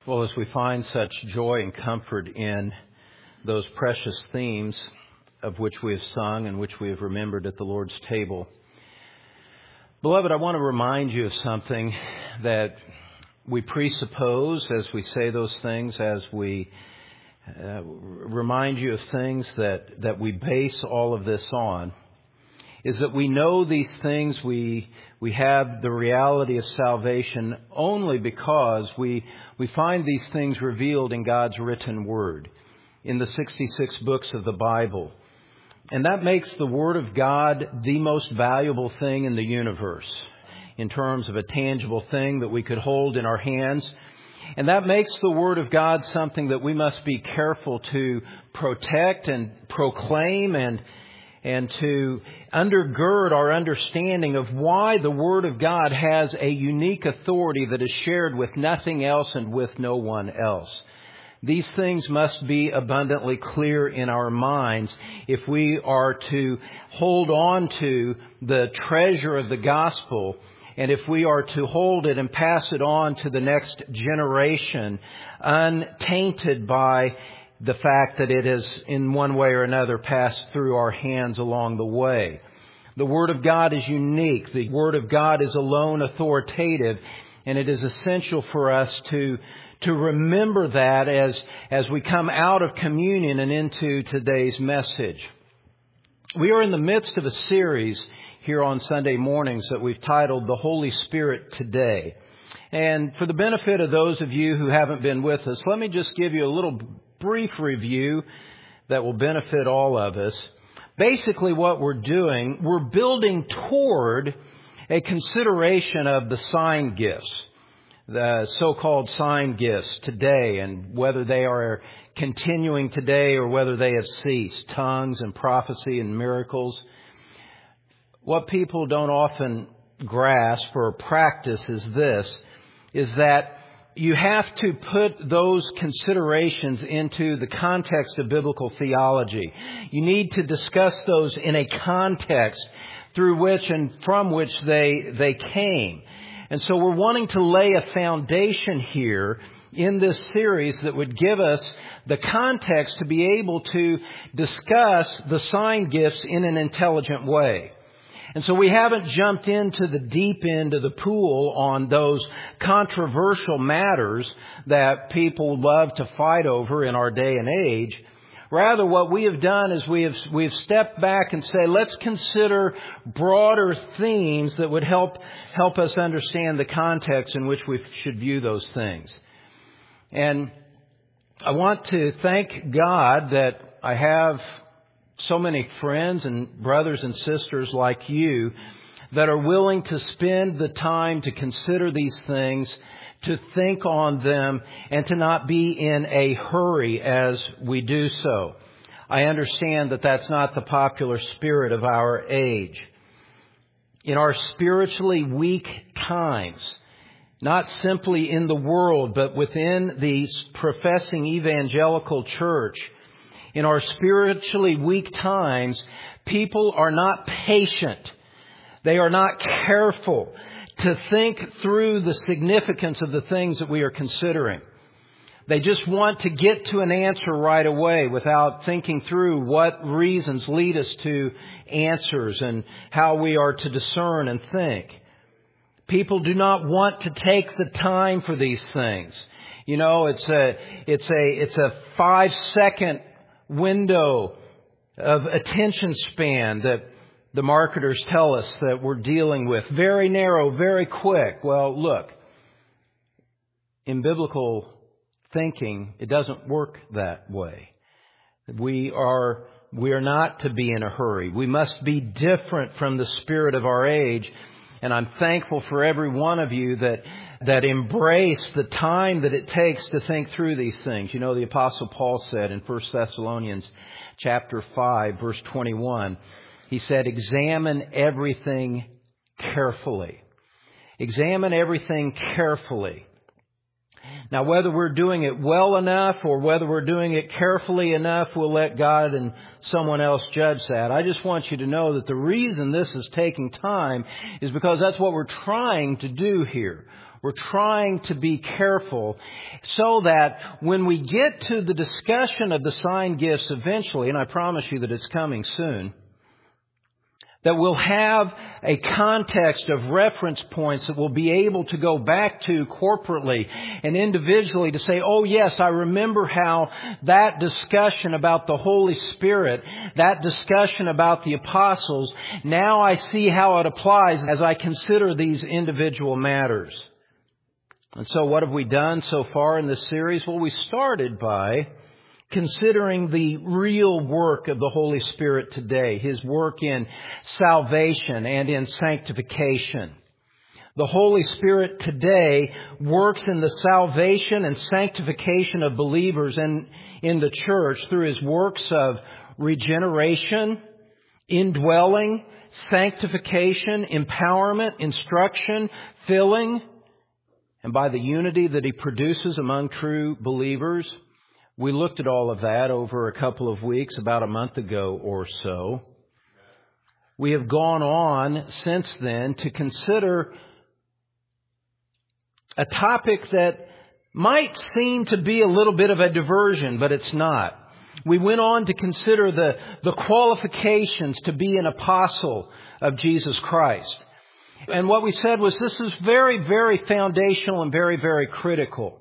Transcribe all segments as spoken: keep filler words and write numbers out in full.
Well, as we find such joy and comfort in those precious themes of which we have sung and which we have remembered at the Lord's table, beloved, I want to remind you of something that we presuppose as we say those things, as we uh, remind you of things that, that we base all of this on, is that we know these things, we we have the reality of salvation only because we we find these things revealed in God's written Word, in the sixty-six books of the Bible. And that makes the Word of God the most valuable thing in the universe, in terms of a tangible thing that we could hold in our hands. And that makes the Word of God something that we must be careful to protect and proclaim and and to undergird our understanding of why the Word of God has a unique authority that is shared with nothing else and with no one else. These things must be abundantly clear in our minds if we are to hold on to the treasure of the gospel, and if we are to hold it and pass it on to the next generation untainted by the fact that it has in one way or another passed through our hands along the way. The Word of God is unique. The Word of God is alone authoritative, and it is essential for us to to remember that as as we come out of communion and into today's message. We are in the midst of a series here on Sunday mornings that we've titled The Holy Spirit Today. And for the benefit of those of you who haven't been with us, let me just give you a little brief review that will benefit all of us. Basically what we're doing, we're building toward a consideration of the sign gifts, the so-called sign gifts today, and whether they are continuing today or whether they have ceased, tongues and prophecy and miracles. What people don't often grasp or practice is this, is that you have to put those considerations into the context of biblical theology. You need to discuss those in a context through which and from which they they came. And so we're wanting to lay a foundation here in this series that would give us the context to be able to discuss the sign gifts in an intelligent way. And so we haven't jumped into the deep end of the pool on those controversial matters that people love to fight over in our day and age. Rather, what we have done is we have we've stepped back and say, let's consider broader themes that would help help us understand the context in which we should view those things. And I want to thank God that I have so many friends and brothers and sisters like you that are willing to spend the time to consider these things, to think on them, and to not be in a hurry as we do so. I understand that that's not the popular spirit of our age. In our spiritually weak times, not simply in the world, but within the professing evangelical church, in our spiritually weak times, people are not patient. They are not careful to think through the significance of the things that we are considering. They just want to get to an answer right away without thinking through what reasons lead us to answers and how we are to discern and think. People do not want to take the time for these things. You know, it's a, it's a, it's a five second window of attention span that the marketers tell us that we're dealing with. Very narrow, very quick. Well, look, in biblical thinking, it doesn't work that way. We are, we are not to be in a hurry. We must be different from the spirit of our age. And I'm thankful for every one of you that that embrace the time that it takes to think through these things. You know, the Apostle Paul said in First Thessalonians chapter five, verse twenty-one, he said, examine everything carefully. Examine everything carefully. Now, whether we're doing it well enough or whether we're doing it carefully enough, we'll let God and someone else judge that. I just want you to know that the reason this is taking time is because that's what we're trying to do here. We're trying to be careful so that when we get to the discussion of the sign gifts eventually, and I promise you that it's coming soon, that we'll have a context of reference points that we'll be able to go back to corporately and individually to say, oh yes, I remember how that discussion about the Holy Spirit, that discussion about the apostles, now I see how it applies as I consider these individual matters. And so what have we done so far in this series? Well, we started by considering the real work of the Holy Spirit today, His work in salvation and in sanctification. The Holy Spirit today works in the salvation and sanctification of believers and in the church through His works of regeneration, indwelling, sanctification, empowerment, instruction, filling, and by the unity that He produces among true believers. We looked at all of that over a couple of weeks, about a month ago or so. We have gone on since then to consider a topic that might seem to be a little bit of a diversion, but it's not. We went on to consider the, the qualifications to be an apostle of Jesus Christ. And what we said was this is very, very foundational and very, very critical.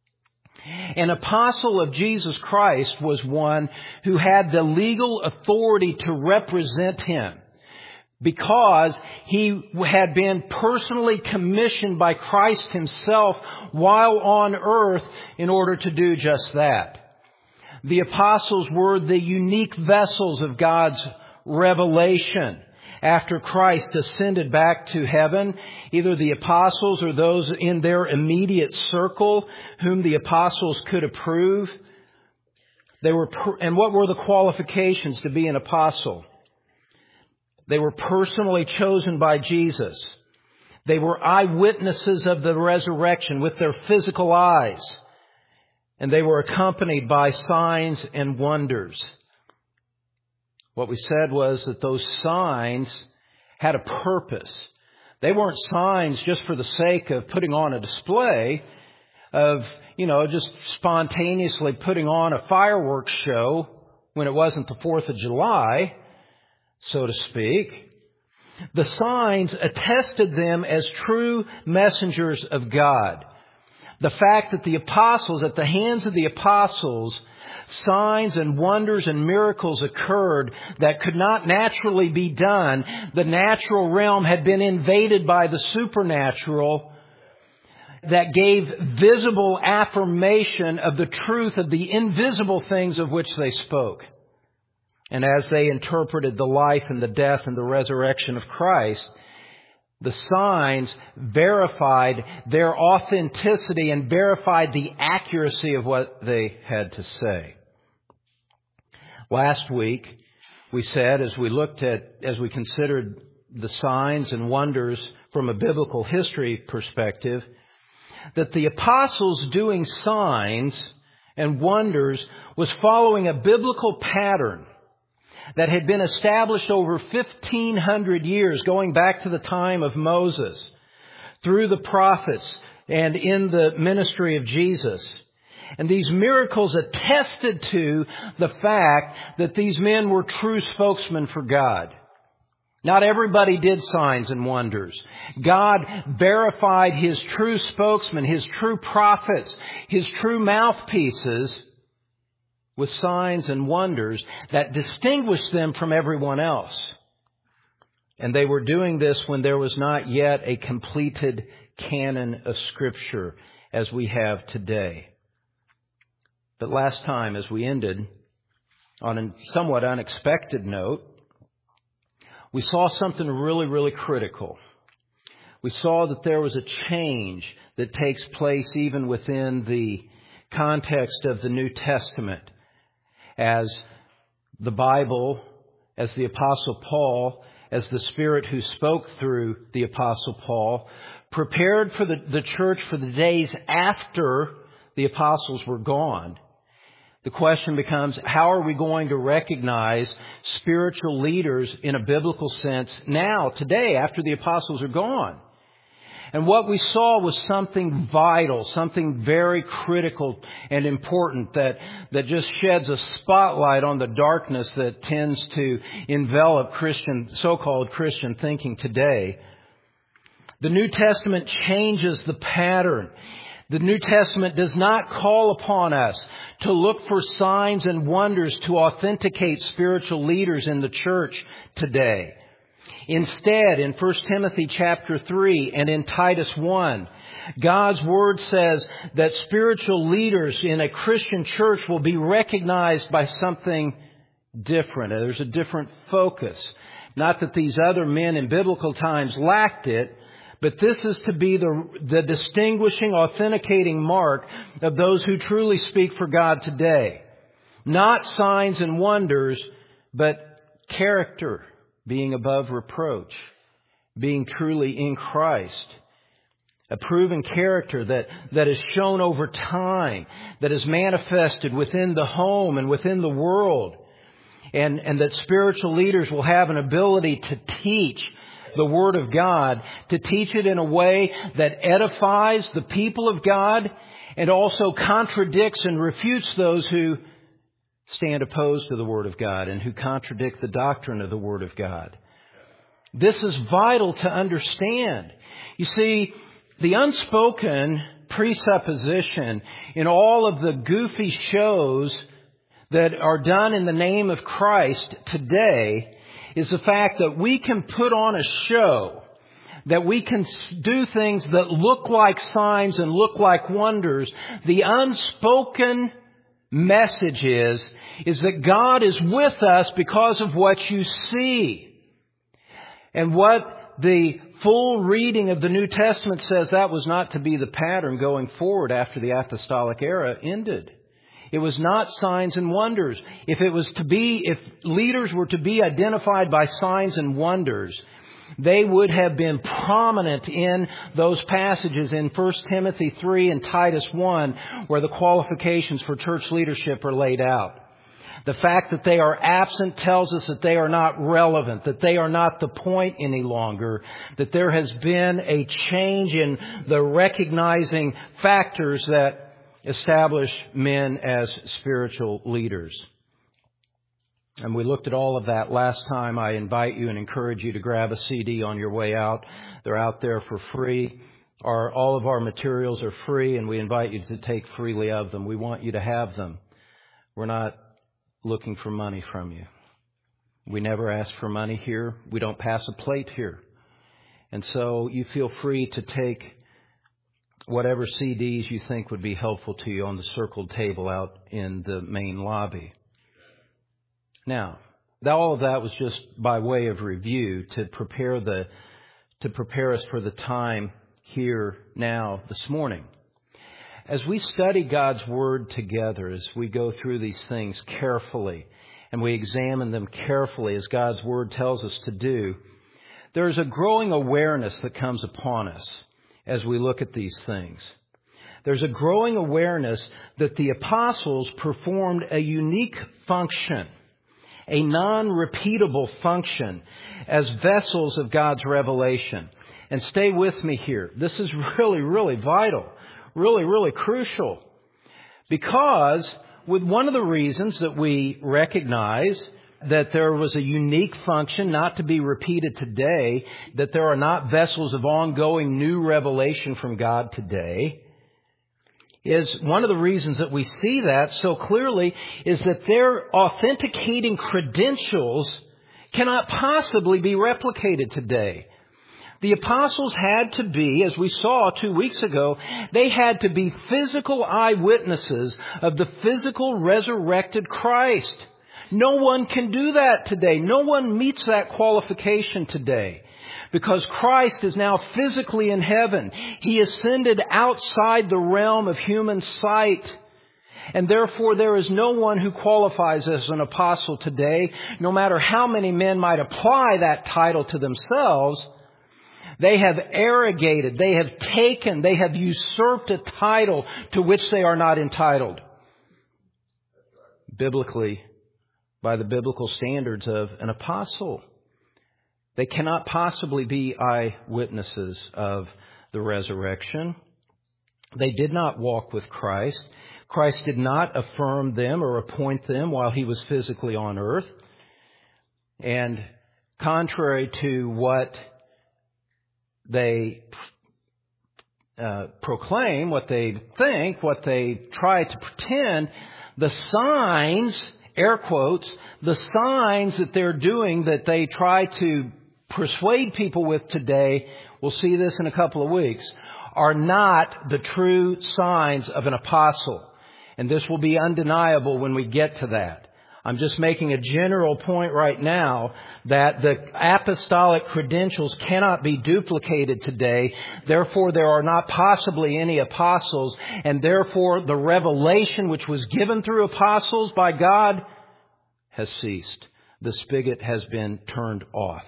An apostle of Jesus Christ was one who had the legal authority to represent Him because he had been personally commissioned by Christ Himself while on earth in order to do just that. The apostles were the unique vessels of God's revelation. After Christ ascended back to heaven, either the apostles or those in their immediate circle whom the apostles could approve, they were, and what were the qualifications to be an apostle? They were personally chosen by Jesus. They were eyewitnesses of the resurrection with their physical eyes. And they were accompanied by signs and wonders. What we said was that those signs had a purpose. They weren't signs just for the sake of putting on a display, of, you know, just spontaneously putting on a fireworks show when it wasn't the fourth of July, so to speak. The signs attested them as true messengers of God. The fact that the apostles, at the hands of the apostles, signs and wonders and miracles occurred that could not naturally be done. The natural realm had been invaded by the supernatural that gave visible affirmation of the truth of the invisible things of which they spoke. And as they interpreted the life and the death and the resurrection of Christ, the signs verified their authenticity and verified the accuracy of what they had to say. Last week, we said, as we looked at, as we considered the signs and wonders from a biblical history perspective, that the apostles doing signs and wonders was following a biblical pattern that had been established over fifteen hundred years, going back to the time of Moses, through the prophets and in the ministry of Jesus. And these miracles attested to the fact that these men were true spokesmen for God. Not everybody did signs and wonders. God verified His true spokesmen, His true prophets, His true mouthpieces with signs and wonders that distinguished them from everyone else. And they were doing this when there was not yet a completed canon of Scripture as we have today. But last time, as we ended on a somewhat unexpected note, we saw something really, really critical. We saw that there was a change that takes place even within the context of the New Testament, as the Bible, as the Apostle Paul, as the Spirit who spoke through the Apostle Paul, prepared for the, the church for the days after the apostles were gone. The question becomes, how are we going to recognize spiritual leaders in a biblical sense now, today, after the apostles are gone? And what we saw was something vital, something very critical and important that, that just sheds a spotlight on the darkness that tends to envelop Christian, so-called Christian thinking today. The New Testament changes the pattern. The New Testament does not call upon us to look for signs and wonders to authenticate spiritual leaders in the church today. Instead, in First Timothy chapter three and in Titus one, God's Word says that spiritual leaders in a Christian church will be recognized by something different. There's a different focus. Not that these other men in biblical times lacked it, but this is to be the, the distinguishing, authenticating mark of those who truly speak for God today. Not signs and wonders, but character. Being above reproach, being truly in Christ, a proven character that, that is shown over time, that is manifested within the home and within the world, and, and that spiritual leaders will have an ability to teach the Word of God, to teach it in a way that edifies the people of God and also contradicts and refutes those who stand opposed to the Word of God and who contradict the doctrine of the Word of God. This is vital to understand. You see, the unspoken presupposition in all of the goofy shows that are done in the name of Christ today is the fact that we can put on a show, that we can do things that look like signs and look like wonders. The unspoken message is, is that God is with us because of what you see. And what the full reading of the New Testament says, that was not to be the pattern going forward after the apostolic era ended. It was not signs and wonders. If it was to be, if leaders were to be identified by signs and wonders, they would have been prominent in those passages in First Timothy three and Titus one, where the qualifications for church leadership are laid out. The fact that they are absent tells us that they are not relevant, that they are not the point any longer, that there has been a change in the recognizing factors that establish men as spiritual leaders. And we looked at all of that last time. I invite you and encourage you to grab a C D on your way out. They're out there for free. Our, all of our materials are free, and we invite you to take freely of them. We want you to have them. We're not looking for money from you. We never ask for money here. We don't pass a plate here. And so you feel free to take whatever C Ds you think would be helpful to you on the circled table out in the main lobby. Now, all of that was just by way of review to prepare the to prepare us for the time here now this morning. As we study God's Word together, as we go through these things carefully and we examine them carefully as God's Word tells us to do, there is a growing awareness that comes upon us as we look at these things. There's a growing awareness that the apostles performed a unique function, a non-repeatable function as vessels of God's revelation. And stay with me here. This is really, really vital, really, really crucial. Because with one of the reasons that we recognize that there was a unique function not to be repeated today, that there are not vessels of ongoing new revelation from God today, is one of the reasons that we see that so clearly is that their authenticating credentials cannot possibly be replicated today. The apostles had to be, as we saw two weeks ago, they had to be physical eyewitnesses of the physical resurrected Christ. No one can do that today. No one meets that qualification today. Because Christ is now physically in heaven. He ascended outside the realm of human sight. And therefore there is no one who qualifies as an apostle today. No matter how many men might apply that title to themselves, they have arrogated, they have taken, they have usurped a title to which they are not entitled. Biblically, by the biblical standards of an apostle. They cannot possibly be eyewitnesses of the resurrection. They did not walk with Christ. Christ did not affirm them or appoint them while he was physically on earth. And contrary to what they uh, proclaim, what they think, what they try to pretend, the signs, air quotes, the signs that they're doing that they try to persuade people with today, we'll see this in a couple of weeks, are not the true signs of an apostle. And this will be undeniable when we get to that. I'm just making a general point right now that the apostolic credentials cannot be duplicated today. Therefore, there are not possibly any apostles. And therefore, the revelation which was given through apostles by God has ceased. The spigot has been turned off.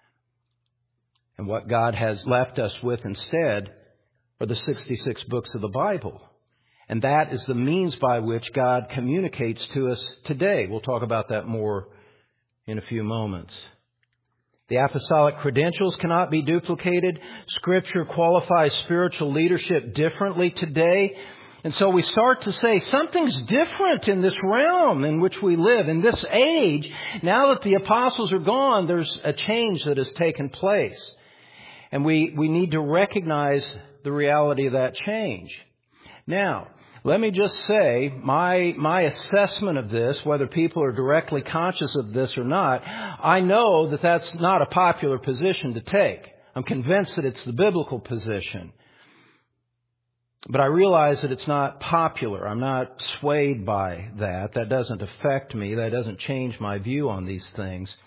And what God has left us with instead are the sixty-six books of the Bible. And that is the means by which God communicates to us today. We'll talk about that more in a few moments. The apostolic credentials cannot be duplicated. Scripture qualifies spiritual leadership differently today. And so we start to say something's different in this realm in which we live, in this age. Now that the apostles are gone, there's a change that has taken place. And we, we need to recognize the reality of that change. Now, let me just say, my my assessment of this, whether people are directly conscious of this or not, I know that that's not a popular position to take. I'm convinced that it's the biblical position. But I realize that it's not popular. I'm not swayed by that. That doesn't affect me. That doesn't change my view on these things.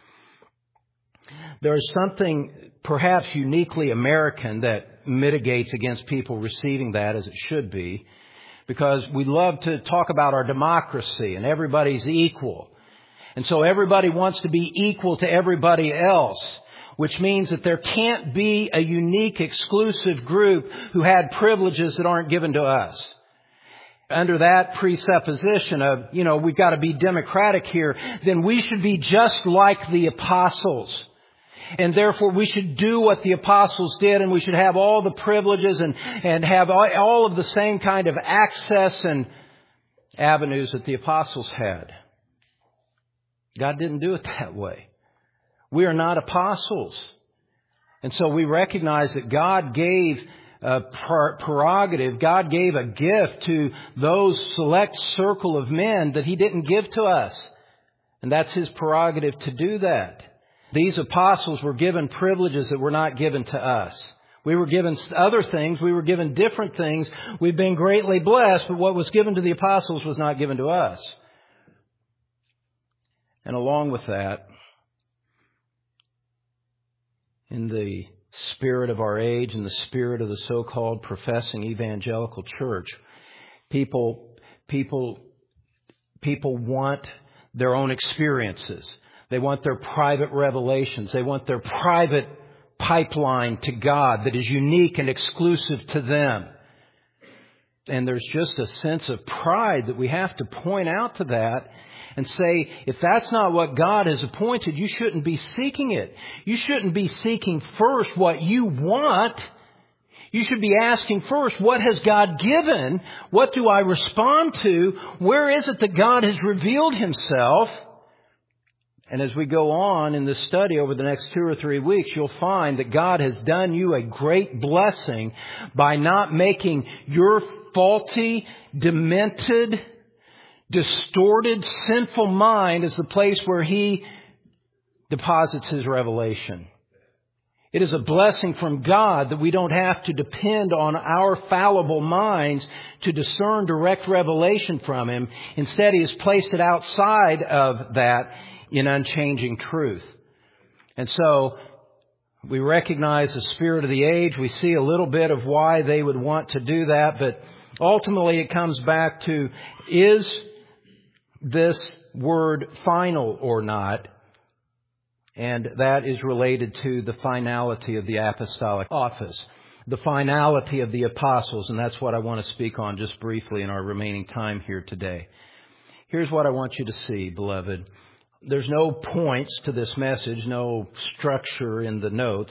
There is something perhaps uniquely American that mitigates against people receiving that as it should be. Because we love to talk about our democracy and everybody's equal. And so everybody wants to be equal to everybody else, which means that there can't be a unique, exclusive group who had privileges that aren't given to us. Under that presupposition of, you know, we've got to be democratic here, then we should be just like the apostles. And therefore we should do what the apostles did, and we should have all the privileges and, and have all of the same kind of access and avenues that the apostles had. God didn't do it that way. We are not apostles. And so we recognize that God gave a prerogative, God gave a gift to those select circle of men that He didn't give to us. And that's His prerogative to do that. These apostles were given privileges that were not given to us. We were given other things. We were given different things. We've been greatly blessed, but what was given to the apostles was not given to us. And along with that, in the spirit of our age and the spirit of the so-called professing evangelical church, people, people, people want their own experiences. They want their private revelations. They want their private pipeline to God that is unique and exclusive to them. And there's just a sense of pride that we have to point out to that and say, if that's not what God has appointed, you shouldn't be seeking it. You shouldn't be seeking first what you want. You should be asking first, what has God given? What do I respond to? Where is it that God has revealed Himself? And as we go on in this study over the next two or three weeks, you'll find that God has done you a great blessing by not making your faulty, demented, distorted, sinful mind as the place where He deposits His revelation. It is a blessing from God that we don't have to depend on our fallible minds to discern direct revelation from Him. Instead, He has placed it outside of that in unchanging truth. And so we recognize the spirit of the age. We see a little bit of why they would want to do that. But ultimately it comes back to, is this word final or not? And that is related to the finality of the apostolic office, the finality of the apostles. And that's what I want to speak on just briefly in our remaining time here today. Here's what I want you to see, beloved. There's no points to this message, no structure in the notes.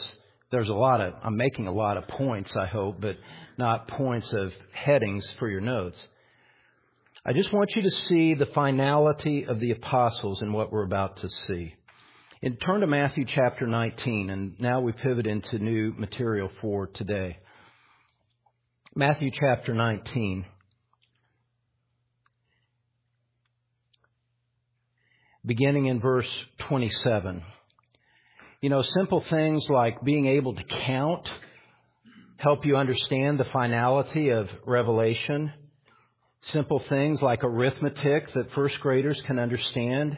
there's a lot of, I'm making a lot of points, I hope, but not points of headings for your notes. I just want you to see the finality of the apostles in what we're about to see. And turn to Matthew chapter nineteen, and now we pivot into new material for today. Matthew chapter nineteen. Beginning in verse twenty-seven. You know, simple things like being able to count help you understand the finality of Revelation. Simple things like arithmetic that first graders can understand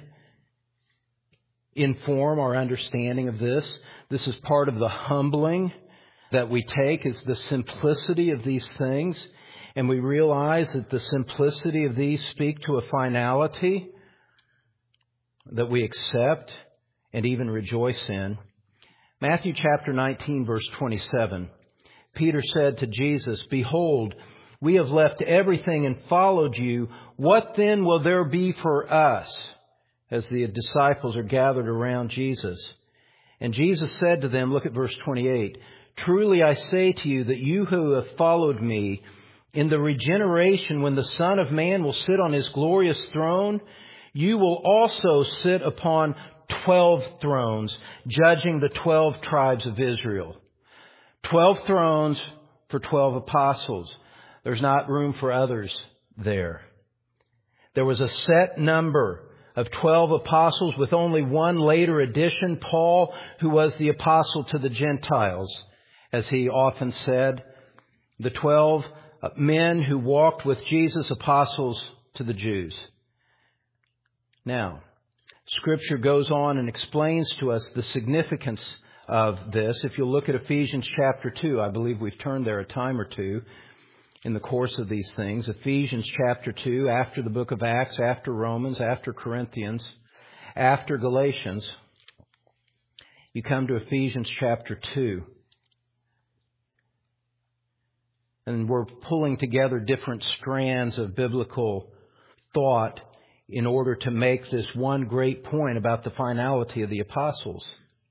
inform our understanding of this. This is part of the humbling that we take, is the simplicity of these things. And we realize that the simplicity of these speak to a finality that we accept and even rejoice in. Matthew chapter nineteen, verse twenty-seven. Peter said to Jesus, "Behold, we have left everything and followed you. What then will there be for us?" As the disciples are gathered around Jesus. And Jesus said to them, look at verse twenty-eight, "Truly I say to you that you who have followed me, in the regeneration when the Son of Man will sit on his glorious throne, you will also sit upon twelve thrones, judging the twelve tribes of Israel." Twelve thrones for twelve apostles. There's not room for others there. There was a set number of twelve apostles with only one later addition, Paul, who was the apostle to the Gentiles, as he often said. The twelve men who walked with Jesus, apostles to the Jews. Now, Scripture goes on and explains to us the significance of this. If you'll look at Ephesians chapter two, I believe we've turned there a time or two in the course of these things. Ephesians chapter two, after the book of Acts, after Romans, after Corinthians, after Galatians, you come to Ephesians chapter two. And we're pulling together different strands of biblical thought in order to make this one great point about the finality of the apostles.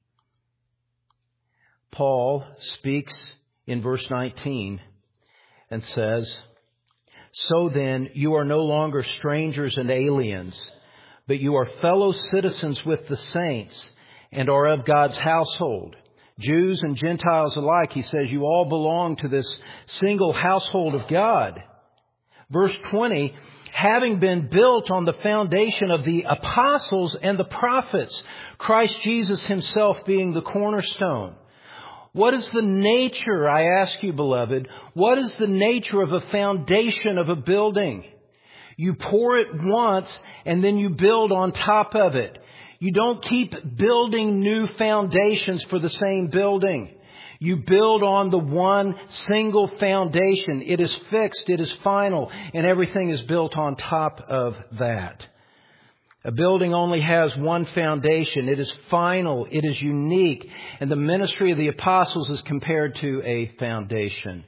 Paul speaks in verse nineteen and says, "So then, you are no longer strangers and aliens, but you are fellow citizens with the saints and are of God's household. Jews and Gentiles alike," he says, "you all belong to this single household of God." Verse twenty, "Having been built on the foundation of the apostles and the prophets, Christ Jesus himself being the cornerstone." What is the nature, I ask you, beloved, what is the nature of a foundation of a building? You pour it once and then you build on top of it. You don't keep building new foundations for the same building. You build on the one single foundation. It is fixed, it is final, and everything is built on top of that. A building only has one foundation. It is final. It is unique. And the ministry of the apostles is compared to a foundation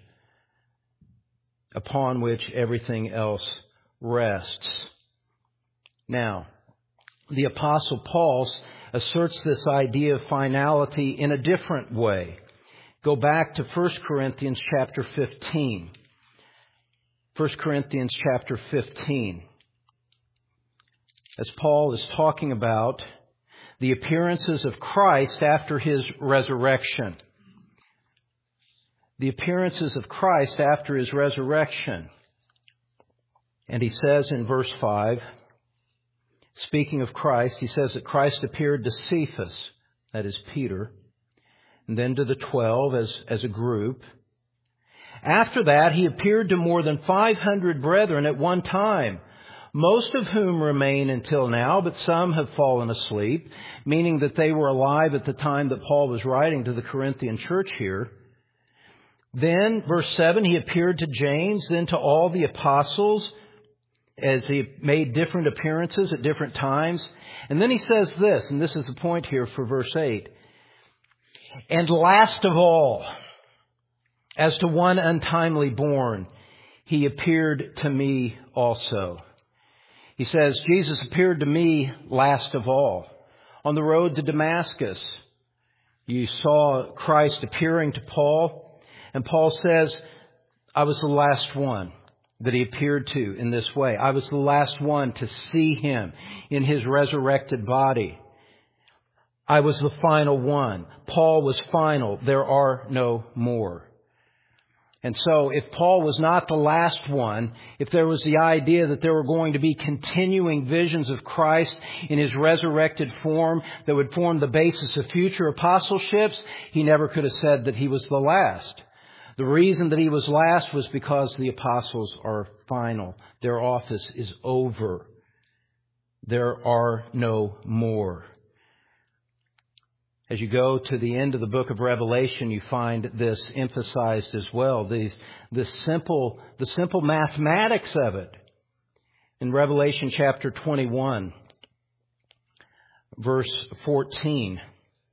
upon which everything else rests. Now, the apostle Paul asserts this idea of finality in a different way. Go back to First Corinthians chapter fifteen. First Corinthians chapter fifteen. As Paul is talking about the appearances of Christ after his resurrection. The appearances of Christ after his resurrection. And he says in verse five, speaking of Christ, he says that Christ appeared to Cephas, that is Peter, and then to the twelve as, as a group. After that, he appeared to more than five hundred brethren at one time, most of whom remain until now, but some have fallen asleep, meaning that they were alive at the time that Paul was writing to the Corinthian church here. Then, verse seven, he appeared to James, then to all the apostles, as he made different appearances at different times. And then he says this, and this is the point here for verse eight. "And last of all, as to one untimely born, he appeared to me also." He says, Jesus appeared to me last of all. On the road to Damascus, You saw Christ appearing to Paul, and Paul says, I was the last one that he appeared to in this way. I was the last one to see him in his resurrected body. I was the final one. Paul was final. There are no more. And so if Paul was not the last one, if there was the idea that there were going to be continuing visions of Christ in his resurrected form that would form the basis of future apostleships, he never could have said that he was the last. The reason that he was last was because the apostles are final. Their office is over. There are no more. As you go to the end of the book of Revelation, you find this emphasized as well. These, the simple, the simple mathematics of it. In Revelation chapter twenty-one, verse fourteen,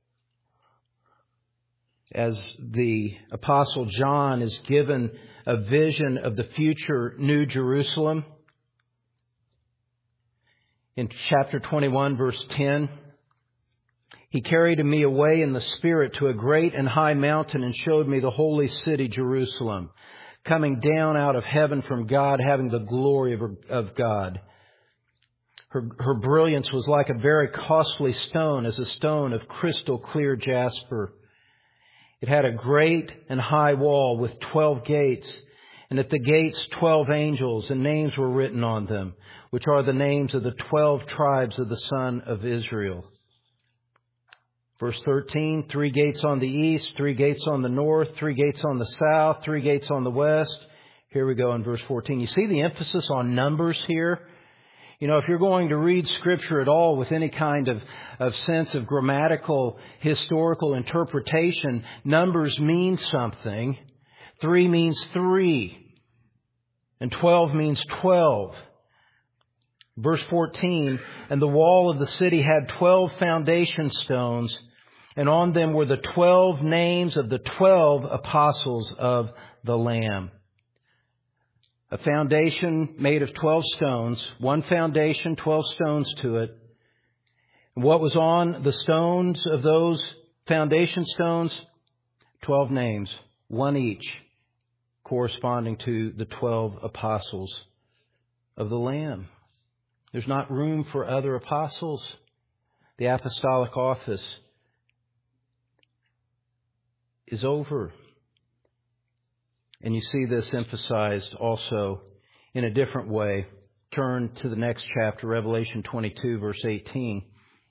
as the Apostle John is given a vision of the future New Jerusalem, in chapter twenty-one, verse ten, he carried me away in the Spirit to a great and high mountain and showed me the holy city, Jerusalem, coming down out of heaven from God, having the glory of, of God. Her, her brilliance was like a very costly stone, as a stone of crystal clear jasper. It had a great and high wall with twelve gates, and at the gates twelve angels, and names were written on them, which are the names of the twelve tribes of the son of Israel. Verse thirteen, three gates on the east, three gates on the north, three gates on the south, three gates on the west. Here we go in verse fourteen. You see the emphasis on numbers here? You know, if you're going to read Scripture at all with any kind of, of sense of grammatical, historical interpretation, numbers mean something. Three means three. And twelve means twelve. Verse fourteen, and the wall of the city had twelve foundation stones, and on them were the twelve names of the twelve apostles of the Lamb. A foundation made of twelve stones, one foundation, twelve stones to it. And what was on the stones of those foundation stones? Twelve names, one each, corresponding to the twelve apostles of the Lamb. There's not room for other apostles. The apostolic office is over. And you see this emphasized also in a different way. Turn to the next chapter, Revelation twenty-two, verse eighteen.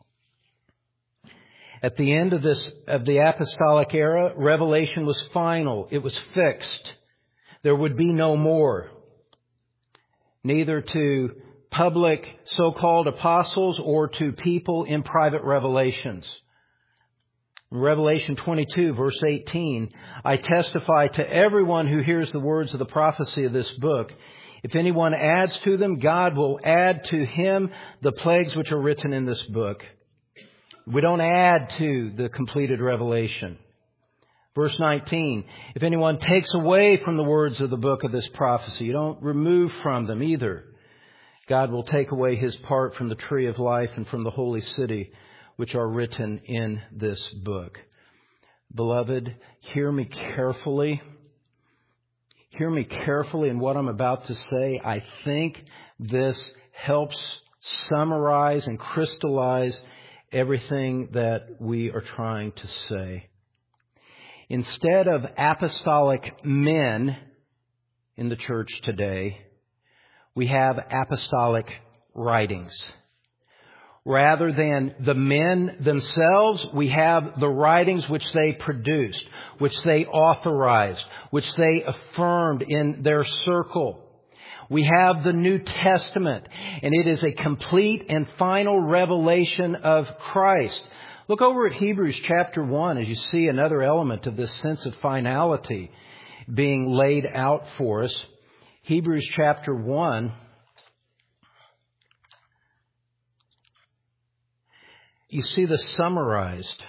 At the end of this, of the apostolic era, Revelation was final. It was fixed. There would be no more. Neither to public so-called apostles or to people in private revelations. In Revelation twenty-two, verse eighteen, I testify to everyone who hears the words of the prophecy of this book. If anyone adds to them, God will add to him the plagues which are written in this book. We don't add to the completed revelation. Verse nineteen, if anyone takes away from the words of the book of this prophecy, you don't remove from them either. God will take away his part from the tree of life and from the holy city, which are written in this book. Beloved, hear me carefully. Hear me carefully in what I'm about to say. I think this helps summarize and crystallize everything that we are trying to say. Instead of apostolic men in the church today, we have apostolic writings. Rather than the men themselves, we have the writings which they produced, which they authorized, which they affirmed in their circle. We have the New Testament, and it is a complete and final revelation of Christ. Look over at Hebrews chapter one as you see another element of this sense of finality being laid out for us. Hebrews chapter one. You see this summarized.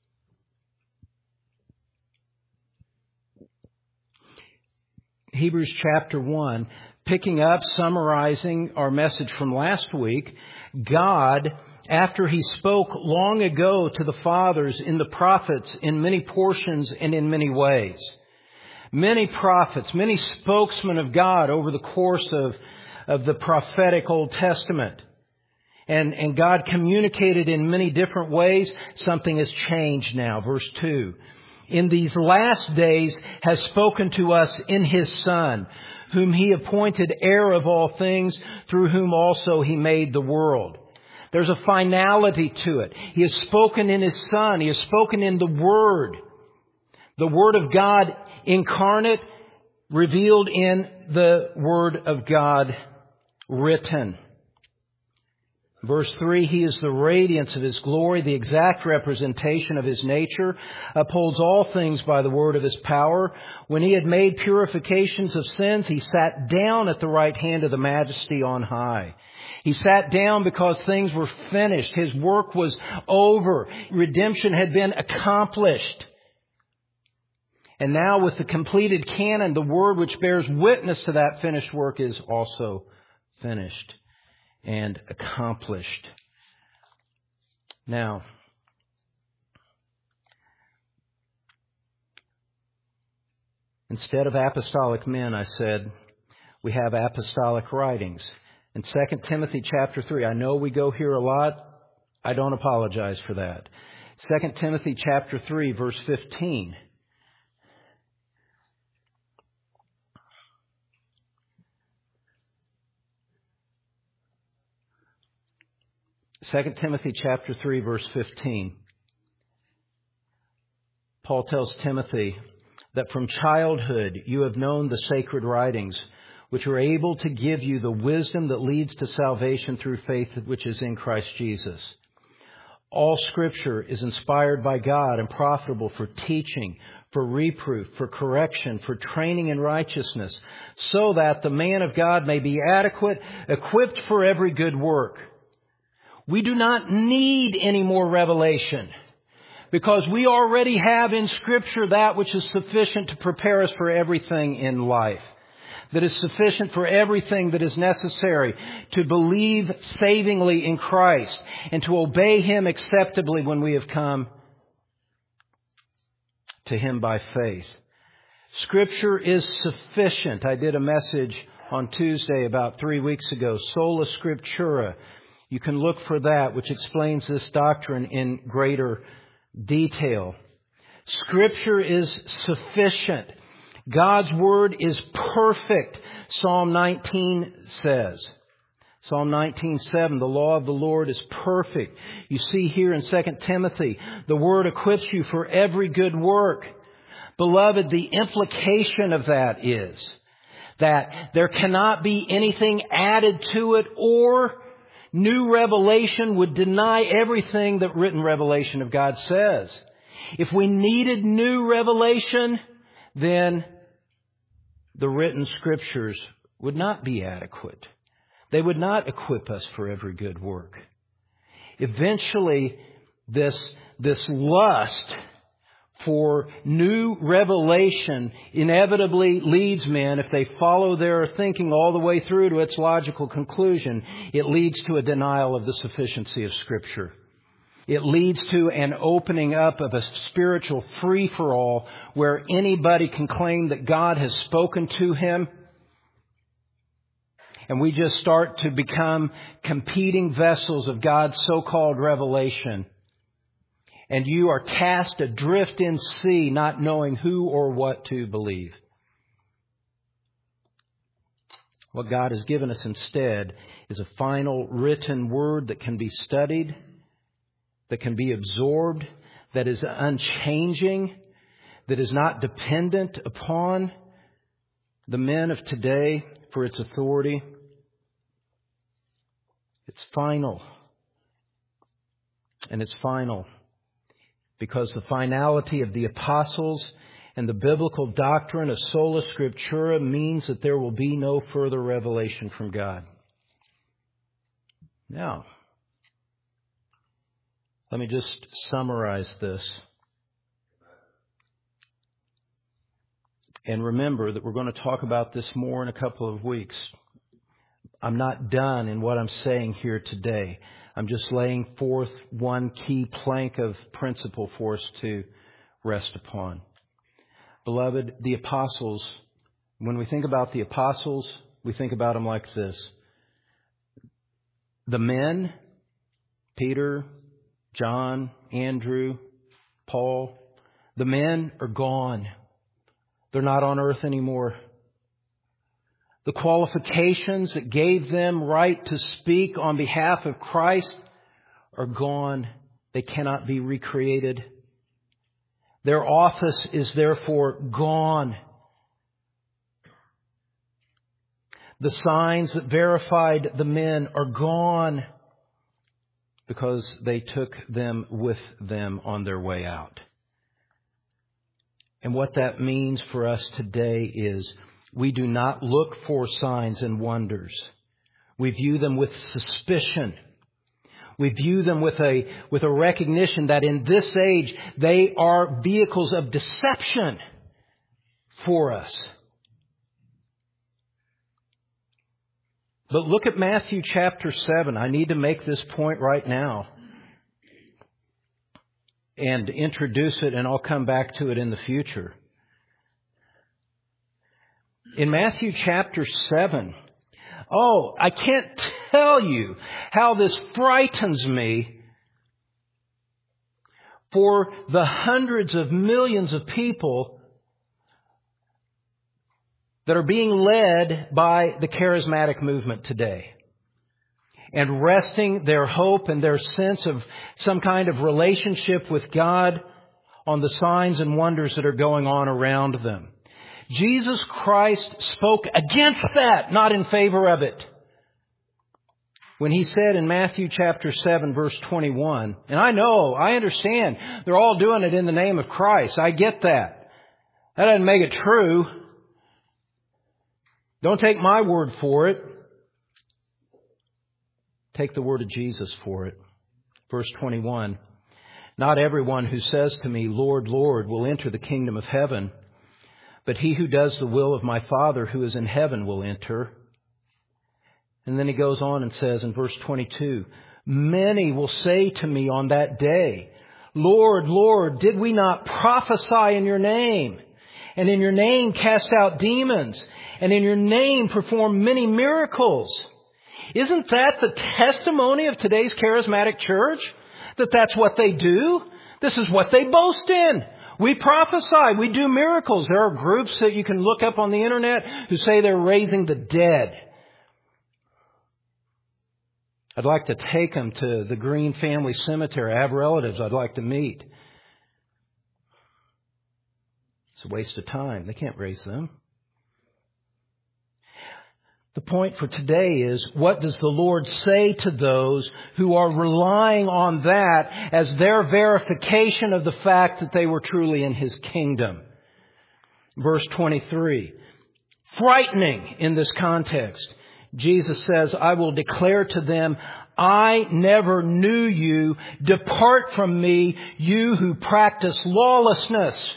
Hebrews chapter one, picking up, summarizing our message from last week. God, after He spoke long ago to the fathers in the prophets in many portions and in many ways. Many prophets, many spokesmen of God over the course of, of the prophetic Old Testament. And, and God communicated in many different ways. Something has changed now. Verse two. In these last days has spoken to us in His Son, whom He appointed heir of all things, through whom also He made the world. There's a finality to it. He has spoken in His Son. He has spoken in the Word. The Word of God incarnate, revealed in the Word of God written. Verse three, He is the radiance of His glory, the exact representation of His nature, upholds all things by the word of His power. When He had made purifications of sins, He sat down at the right hand of the Majesty on high. He sat down because things were finished. His work was over. Redemption had been accomplished. And now with the completed canon, the word which bears witness to that finished work is also finished and accomplished. Now, instead of apostolic men, I said, we have apostolic writings. In Second Timothy chapter three, I know we go here a lot. I don't apologize for that. Second Timothy chapter three, verse fifteen. Second Timothy chapter three, verse fifteen. Paul tells Timothy that from childhood you have known the sacred writings, which are able to give you the wisdom that leads to salvation through faith which is in Christ Jesus. All Scripture is inspired by God and profitable for teaching, for reproof, for correction, for training in righteousness, so that the man of God may be adequate, equipped for every good work. We do not need any more revelation, because we already have in Scripture that which is sufficient to prepare us for everything in life, that is sufficient for everything that is necessary to believe savingly in Christ and to obey Him acceptably when we have come to Him by faith. Scripture is sufficient. I did a message on Tuesday about three weeks ago, Sola Scriptura. You can look for that, which explains this doctrine in greater detail. Scripture is sufficient. God's Word is perfect, Psalm nineteen says. Psalm nineteen seven, the law of the Lord is perfect. You see here in Second Timothy, the Word equips you for every good work. Beloved, the implication of that is that there cannot be anything added to it, or new revelation would deny everything that written revelation of God says. If we needed new revelation, then the written Scriptures would not be adequate. They would not equip us for every good work. Eventually, this, this lust for new revelation inevitably leads men, if they follow their thinking all the way through to its logical conclusion, it leads to a denial of the sufficiency of Scripture. It leads to an opening up of a spiritual free-for-all where anybody can claim that God has spoken to him. And we just start to become competing vessels of God's so-called revelation. And you are cast adrift in sea, not knowing who or what to believe. What God has given us instead is a final written word that can be studied, that can be absorbed, that is unchanging, that is not dependent upon the men of today for its authority. It's final. And it's final because the finality of the apostles and the biblical doctrine of sola scriptura means that there will be no further revelation from God. Now, let me just summarize this. And remember that we're going to talk about this more in a couple of weeks. I'm not done in what I'm saying here today. I'm just laying forth one key plank of principle for us to rest upon. Beloved, the apostles, when we think about the apostles, we think about them like this. The men, Peter, John, Andrew, Paul, the men are gone. They're not on earth anymore. The qualifications that gave them right to speak on behalf of Christ are gone. They cannot be recreated. Their office is therefore gone. The signs that verified the men are gone because they took them with them on their way out. And what that means for us today is we do not look for signs and wonders. We view them with suspicion. We view them with a, with a recognition that in this age they are vehicles of deception for us. But look at Matthew chapter seven. I need to make this point right now and introduce it, and I'll come back to it in the future. In Matthew chapter seven, oh, I can't tell you how this frightens me for the hundreds of millions of people that are being led by the charismatic movement today and resting their hope and their sense of some kind of relationship with God on the signs and wonders that are going on around them. Jesus Christ spoke against that, not in favor of it. When He said in Matthew chapter seven, verse twenty-one, and I know, I understand, they're all doing it in the name of Christ. I get that. That doesn't make it true. Don't take my word for it. Take the word of Jesus for it. Verse twenty-one, not everyone who says to me, Lord, Lord, will enter the kingdom of heaven, but he who does the will of my Father who is in heaven will enter. And then He goes on and says in verse twenty-two, many will say to me on that day, Lord, Lord, did we not prophesy in your name? And in your name cast out demons? And in your name perform many miracles? Isn't that the testimony of today's charismatic church? That that's what they do? This is what they boast in. We prophesy. We do miracles. There are groups that you can look up on the internet who say they're raising the dead. I'd like to take them to the Green Family Cemetery. I have relatives I'd like to meet. It's a waste of time. They can't raise them. The point for today is, what does the Lord say to those who are relying on that as their verification of the fact that they were truly in His kingdom? Verse twenty-three, frightening in this context. Jesus says, I will declare to them, I never knew you. Depart from me, you who practice lawlessness.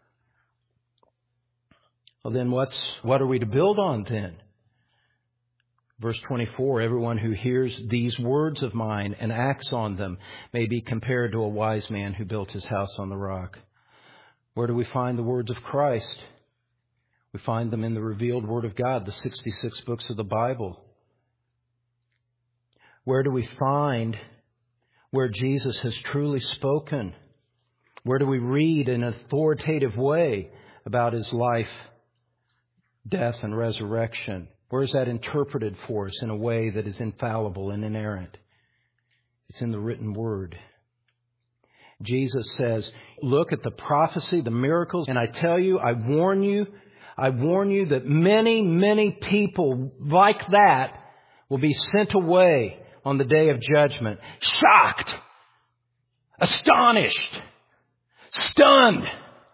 Well, then what's, what are we to build on then? Verse twenty-four, everyone who hears these words of mine and acts on them may be compared to a wise man who built his house on the rock. Where do we find the words of Christ? We find them in the revealed Word of God, the sixty-six books of the Bible. Where do we find where Jesus has truly spoken? Where do we read in an authoritative way about His life, death, and resurrection? Where is that interpreted for us in a way that is infallible and inerrant? It's in the written Word. Jesus says, look at the prophecy, the miracles, and I tell you, I warn you, I warn you that many, many people like that will be sent away on the day of judgment, shocked, astonished, stunned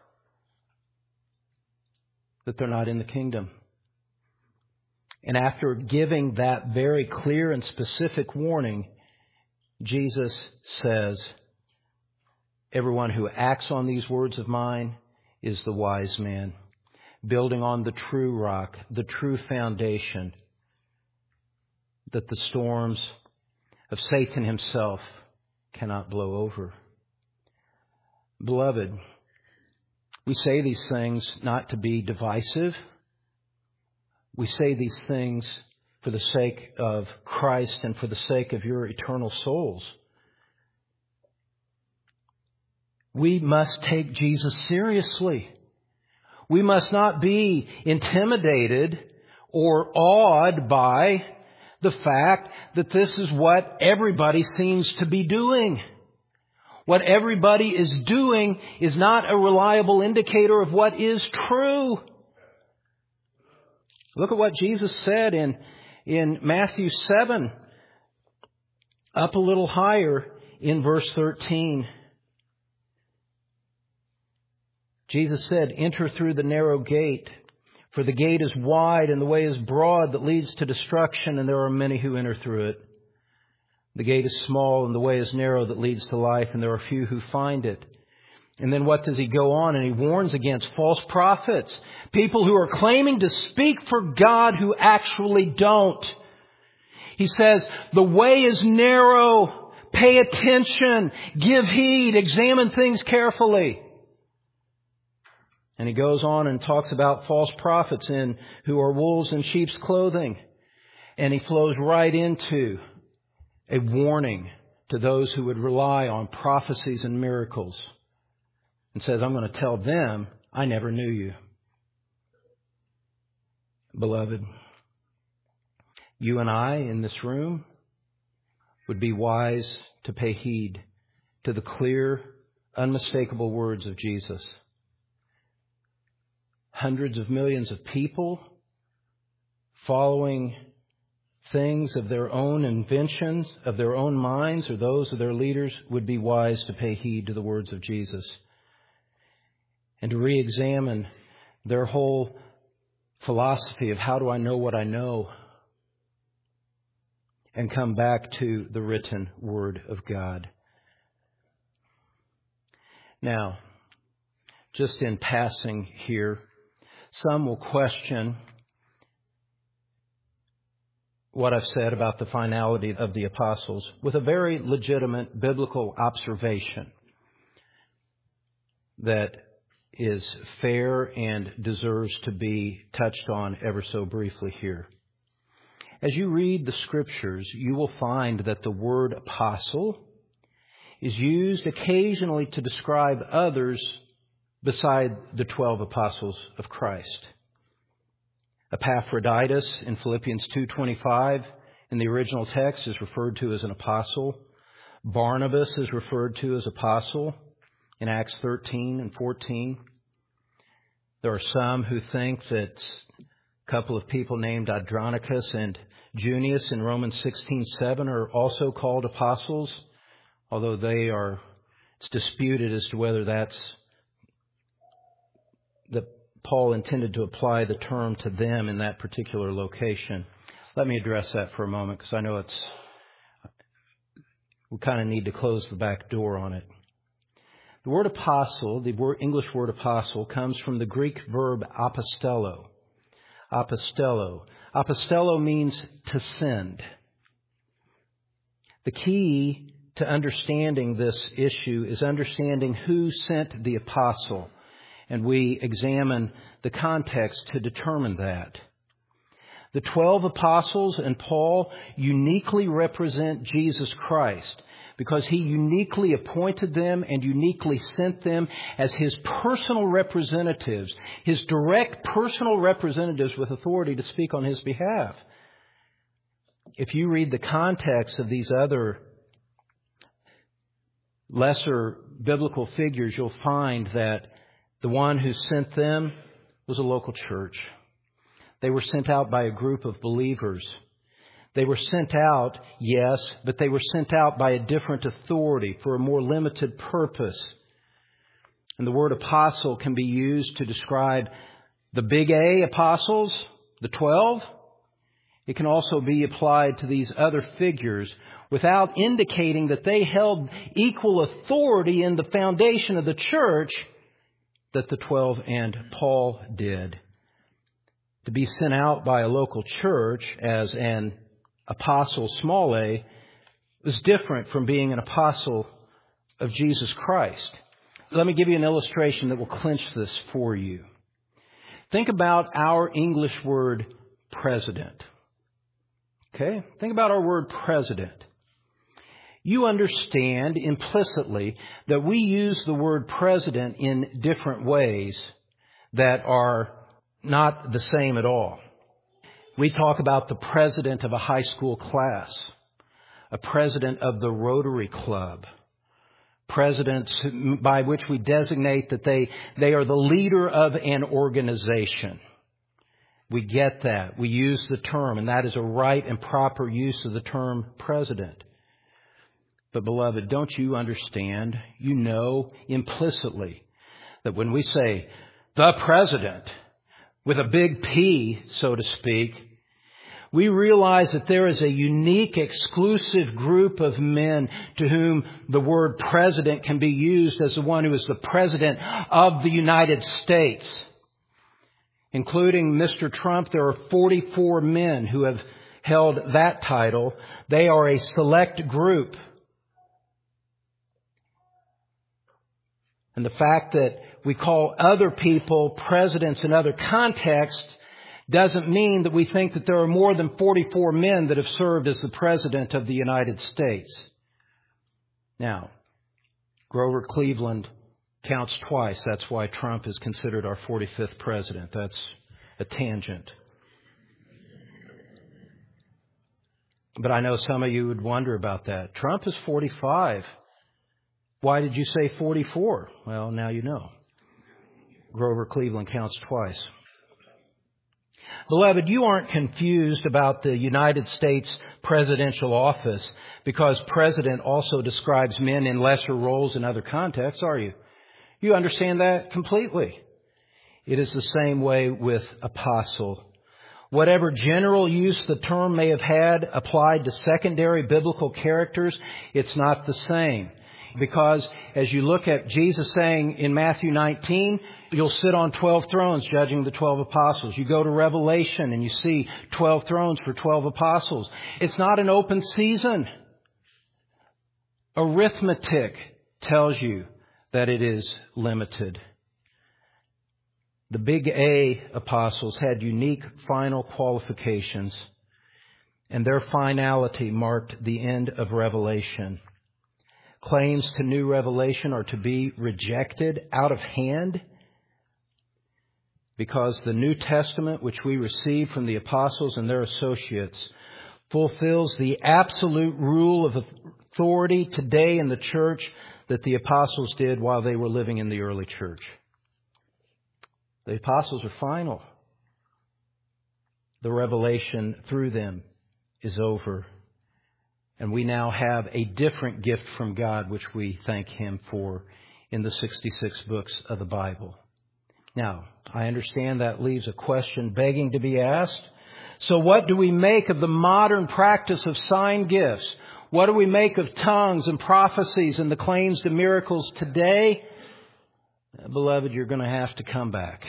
that they're not in the kingdom. And after giving that very clear and specific warning, Jesus says, everyone who acts on these words of mine is the wise man, building on the true rock, the true foundation. that the storms of Satan himself cannot blow over. Beloved, we say these things not to be divisive. We say these things for the sake of Christ and for the sake of your eternal souls. We must take Jesus seriously. We must not be intimidated or awed by the fact that this is what everybody seems to be doing. What everybody is doing is not a reliable indicator of what is true. Look at what Jesus said in, in Matthew seven, up a little higher in verse thirteen. Jesus said, "Enter through the narrow gate, for the gate is wide and the way is broad that leads to destruction, and there are many who enter through it. The gate is small and the way is narrow that leads to life, and there are few who find it." And then what does he go on? And he warns against false prophets, people who are claiming to speak for God who actually don't. He says, the way is narrow. Pay attention. Give heed. Examine things carefully. And he goes on and talks about false prophets in who are wolves in sheep's clothing. And he flows right into a warning to those who would rely on prophecies and miracles. And says, I'm going to tell them, I never knew you. Beloved, you and I in this room would be wise to pay heed to the clear, unmistakable words of Jesus. Hundreds of millions of people following things of their own inventions, of their own minds, or those of their leaders would be wise to pay heed to the words of Jesus and to re-examine their whole philosophy of how do I know what I know, and come back to the written Word of God. Now, just in passing here, some will question what I've said about the finality of the apostles with a very legitimate biblical observation that is fair and deserves to be touched on ever so briefly here. As you read the Scriptures, you will find that the word apostle is used occasionally to describe others beside the twelve apostles of Christ. Epaphroditus in Philippians two twenty-five in the original text is referred to as an apostle. Barnabas is referred to as apostle in Acts thirteen and fourteen. There are some who think that a couple of people named Andronicus and Junius in Romans sixteen seven are also called apostles, although they are, it's disputed as to whether that's that Paul intended to apply the term to them in that particular location. Let me address that for a moment, because I know it's, we kind of need to close the back door on it. The word apostle, the word, English word apostle, comes from the Greek verb apostello. Apostello. Apostello means to send. The key to understanding this issue is understanding who sent the apostle. And we examine the context to determine that. The twelve apostles and Paul uniquely represent Jesus Christ because he uniquely appointed them and uniquely sent them as his personal representatives, his direct personal representatives with authority to speak on his behalf. If you read the context of these other lesser biblical figures, you'll find that the one who sent them was a local church. They were sent out by a group of believers. They were sent out, yes, but they were sent out by a different authority for a more limited purpose. And the word apostle can be used to describe the big A apostles, the twelve. It can also be applied to these other figures without indicating that they held equal authority in the foundation of the church that the twelve and Paul did. To be sent out by a local church as an apostle, small a, was different from being an apostle of Jesus Christ. Let me give you an illustration that will clinch this for you. Think about our English word president. Okay? Think about our word president. You understand implicitly that we use the word president in different ways that are not the same at all. We talk about the president of a high school class, a president of the Rotary Club, presidents by which we designate that they, they are the leader of an organization. We get that. We use the term, and that is a right and proper use of the term president. But beloved, don't you understand, you know implicitly that when we say the president with a big P, so to speak, we realize that there is a unique, exclusive group of men to whom the word president can be used as the one who is the president of the United States. Including Mister Trump, there are forty-four men who have held that title. They are a select group. And the fact that we call other people presidents in other contexts doesn't mean that we think that there are more than forty-four men that have served as the President of the United States. Now, Grover Cleveland counts twice. That's why Trump is considered our forty-fifth president. That's a tangent. But I know some of you would wonder about that. Trump is forty-five. Why did you say forty-four? Well, now you know. Grover Cleveland counts twice. Beloved, you aren't confused about the United States presidential office because president also describes men in lesser roles in other contexts, are you? You understand that completely. It is the same way with apostle. Whatever general use the term may have had applied to secondary biblical characters, it's not the same. Because as you look at Jesus saying in Matthew nineteen, you'll sit on twelve thrones judging the twelve apostles. You go to Revelation and you see twelve thrones for twelve apostles. It's not an open season. Arithmetic tells you that it is limited. The big A apostles had unique final qualifications, and their finality marked the end of Revelation. Claims to new revelation are to be rejected out of hand because the New Testament, which we receive from the apostles and their associates, fulfills the absolute rule of authority today in the church that the apostles did while they were living in the early church. The apostles are final. The revelation through them is over. And we now have a different gift from God, which we thank Him for in the sixty-six books of the Bible. Now, I understand that leaves a question begging to be asked. So what do we make of the modern practice of sign gifts? What do we make of tongues and prophecies and the claims to miracles today? Beloved, you're going to have to come back,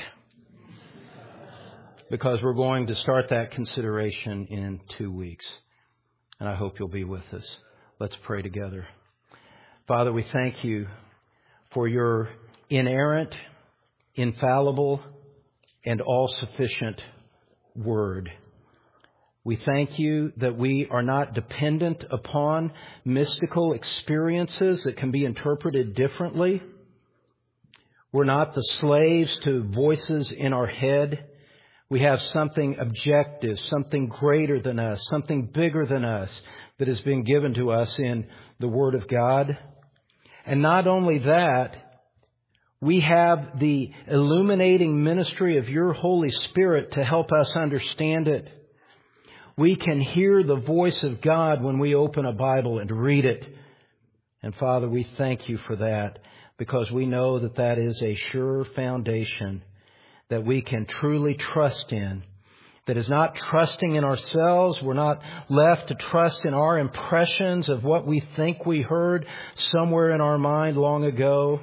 because we're going to start that consideration in two weeks. And I hope you'll be with us. Let's pray together. Father, we thank you for your inerrant, infallible, and all-sufficient word. We thank you that we are not dependent upon mystical experiences that can be interpreted differently. We're not the slaves to voices in our head. We have something objective, something greater than us, something bigger than us that has been given to us in the Word of God. And not only that, we have the illuminating ministry of your Holy Spirit to help us understand it. We can hear the voice of God when we open a Bible and read it. And Father, we thank you for that, because we know that that is a sure foundation that we can truly trust in. That is not trusting in ourselves. We're not left to trust in our impressions of what we think we heard somewhere in our mind long ago.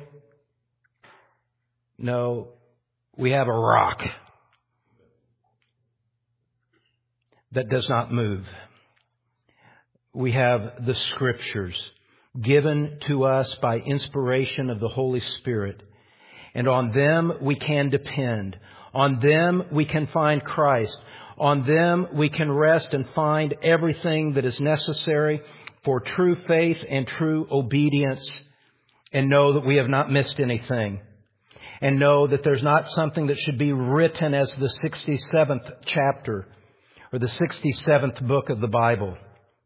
No, we have a rock that does not move. we have the Scriptures given to us by inspiration of the Holy Spirit. And on them we can depend. On them we can find Christ. On them we can rest and find everything that is necessary for true faith and true obedience, and know that we have not missed anything. And know that there's not something that should be written as the sixty-seventh chapter or the sixty-seventh book of the Bible.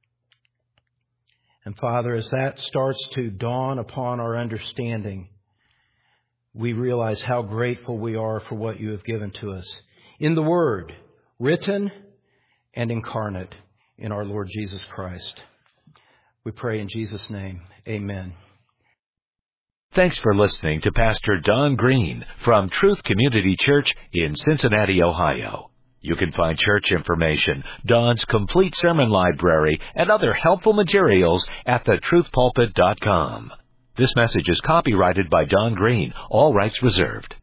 And Father, as that starts to dawn upon our understanding, we realize how grateful we are for what you have given to us in the Word, written and incarnate in our Lord Jesus Christ. We pray in Jesus' name. Amen. Thanks for listening to Pastor Don Green from Truth Community Church in Cincinnati, Ohio. You can find church information, Don's complete sermon library, and other helpful materials at the truth pulpit dot com. This message is copyrighted by Don Green, all rights reserved.